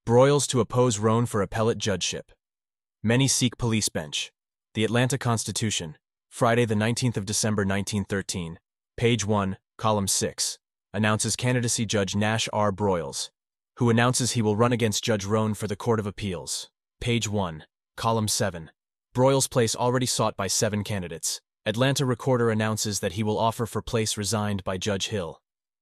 Broyles to oppose Roan for appellate judgeship. Many seek police bench. The Atlanta Constitution, Friday the 19th of December 1913, page 1, column 6, announces candidacy Judge Nash R. Broyles, who announces he will run against Judge Roan for the Court of Appeals. Page 1, column 7. Broyles' place already sought by 7 candidates. Atlanta Recorder announces that he will offer for place resigned by Judge Hill.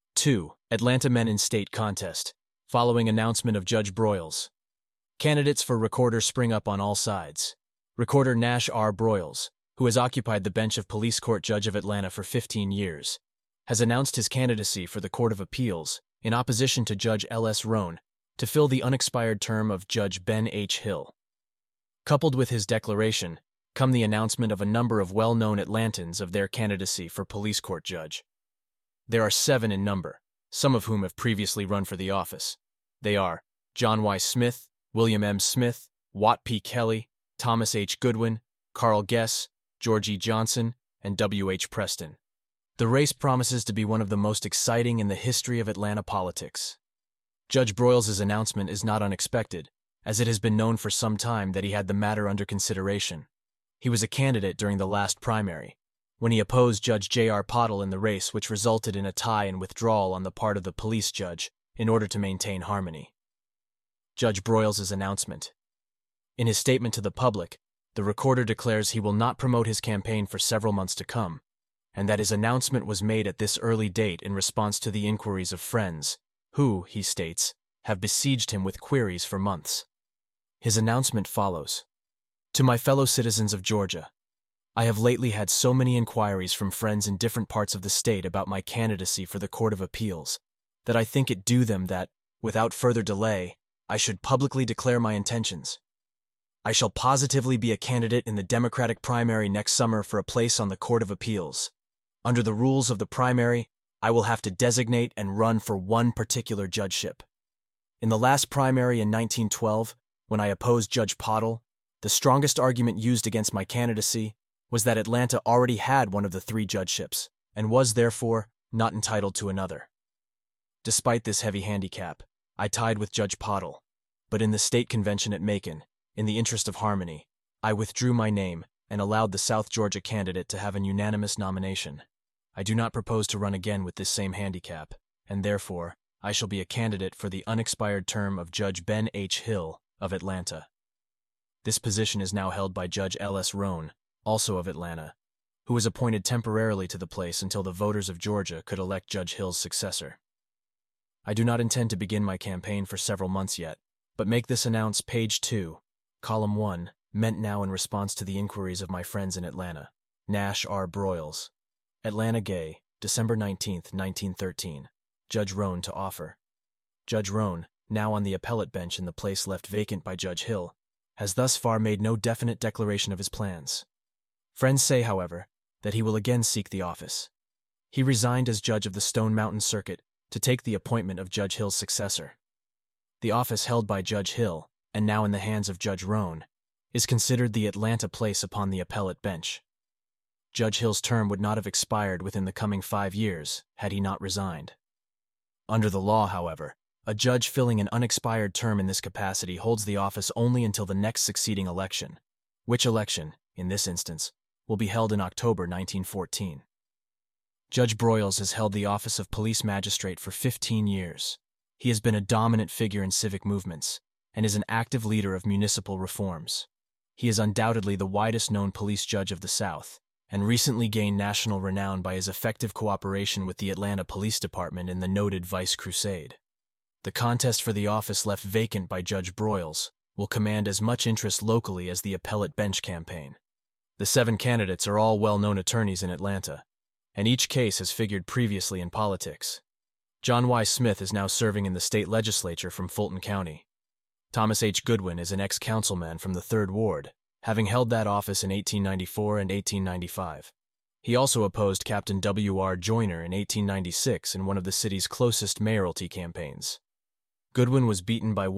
2. Atlanta Men in State Contest, following announcement of Judge Broyles. Candidates for Recorder spring up on all sides. Recorder Nash R. Broyles, who has occupied the bench of Police Court Judge of Atlanta for 15 years, has announced his candidacy for the Court of Appeals in opposition to Judge L.S. Roan to fill the unexpired term of Judge Ben H. Hill. Coupled with his declaration come the announcement of a number of well-known Atlantans of their candidacy for Police Court Judge. There are 7 in number, some of whom have previously run for the office. They are John Y. Smith, William M. Smith, Watt P. Kelly, Thomas H. Goodwin, Carl Guess, George E. Johnson, and W. H. Preston. The race promises to be one of the most exciting in the history of Atlanta politics. Judge Broyles' announcement is not unexpected, as it has been known for some time that he had the matter under consideration. He was a candidate during the last primary, when he opposed Judge J.R. Pottle in the race, which resulted in a tie and withdrawal on the part of the police judge in order to maintain harmony. Judge Broyles' announcement. In his statement to the public, the Recorder declares he will not promote his campaign for several months to come, and that his announcement was made at this early date in response to the inquiries of friends, who, he states, have besieged him with queries for months. His announcement follows. To my fellow citizens of Georgia, I have lately had so many inquiries from friends in different parts of the state about my candidacy for the Court of Appeals that I think it due them that, without further delay, I should publicly declare my intentions. I shall positively be a candidate in the Democratic primary next summer for a place on the Court of Appeals. Under the rules of the primary, I will have to designate and run for one particular judgeship. In the last primary in 1912, when I opposed Judge Pottle, the strongest argument used against my candidacy was that Atlanta already had one of the 3 judgeships, and was, therefore, not entitled to another. Despite this heavy handicap, I tied with Judge Pottle, but in the state convention at Macon, in the interest of harmony, I withdrew my name and allowed the South Georgia candidate to have an unanimous nomination. I do not propose to run again with this same handicap, and therefore, I shall be a candidate for the unexpired term of Judge Ben H. Hill of Atlanta. This position is now held by Judge L.S. Roan, also of Atlanta, who was appointed temporarily to the place until the voters of Georgia could elect Judge Hill's successor. I do not intend to begin my campaign for several months yet, but make this announce page 2, column 1, meant now in response to the inquiries of my friends in Atlanta. Nash R. Broyles. Atlanta Gay, December 19, 1913. Judge Roan to offer. Judge Roan, now on the appellate bench in the place left vacant by Judge Hill, has thus far made no definite declaration of his plans. Friends say, however, that he will again seek the office. He resigned as judge of the Stone Mountain Circuit to take the appointment of Judge Hill's successor. The office held by Judge Hill, and now in the hands of Judge Roan, is considered the Atlanta place upon the appellate bench. Judge Hill's term would not have expired within the coming 5 years had he not resigned. Under the law, however, a judge filling an unexpired term in this capacity holds the office only until the next succeeding election, which election, in this instance, will be held in October 1914. Judge Broyles has held the office of police magistrate for 15 years. He has been a dominant figure in civic movements and is an active leader of municipal reforms. He is undoubtedly the widest-known police judge of the South, and recently gained national renown by his effective cooperation with the Atlanta Police Department in the noted Vice Crusade. The contest for the office left vacant by Judge Broyles will command as much interest locally as the appellate bench campaign. The 7 candidates are all well-known attorneys in Atlanta, and each case has figured previously in politics. John Y. Smith is now serving in the state legislature from Fulton County. Thomas H. Goodwin is an ex-councilman from the 3rd Ward, having held that office in 1894 and 1895. He also opposed Captain W. R. Joyner in 1896 in one of the city's closest mayoralty campaigns. Goodwin was beaten by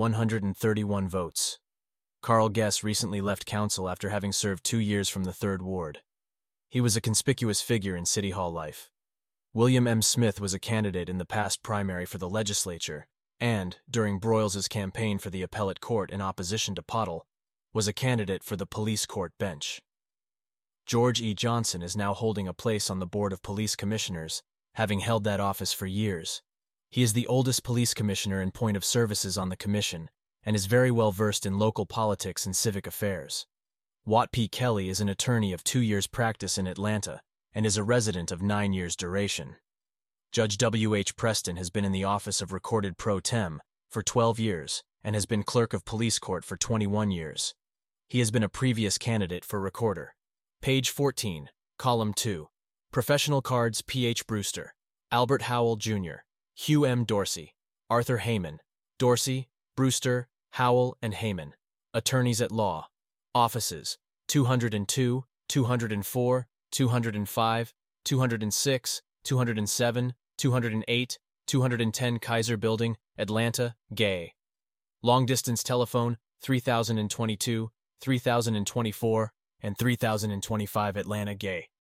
131 votes. Carl Guess recently left council after having served 2 years from the 3rd Ward. He was a conspicuous figure in City Hall life. William M. Smith was a candidate in the past primary for the legislature and, during Broyles' campaign for the appellate court in opposition to Pottle, was a candidate for the police court bench. George E. Johnson is now holding a place on the Board of Police Commissioners, having held that office for years. He is the oldest police commissioner in point of services on the commission, and is very well versed in local politics and civic affairs. Watt P. Kelly is an attorney of 2 years' practice in Atlanta, and is a resident of 9 years' duration. Judge W. H. Preston has been in the office of Recorded Pro Tem for 12 years, and has been clerk of police court for 21 years. He has been a previous candidate for recorder. Page 14, column 2. Professional cards: P. H. Brewster, Albert Howell, Jr., Hugh M. Dorsey, Arthur Heyman, Dorsey, Brewster, Howell, and Heyman. Attorneys at law. Offices: 202, 204, 205, 206, 207, 208, 210 Kaiser Building, Atlanta, Gay. Long-distance telephone: 3022, 3024, and 3025 Atlanta, Gay.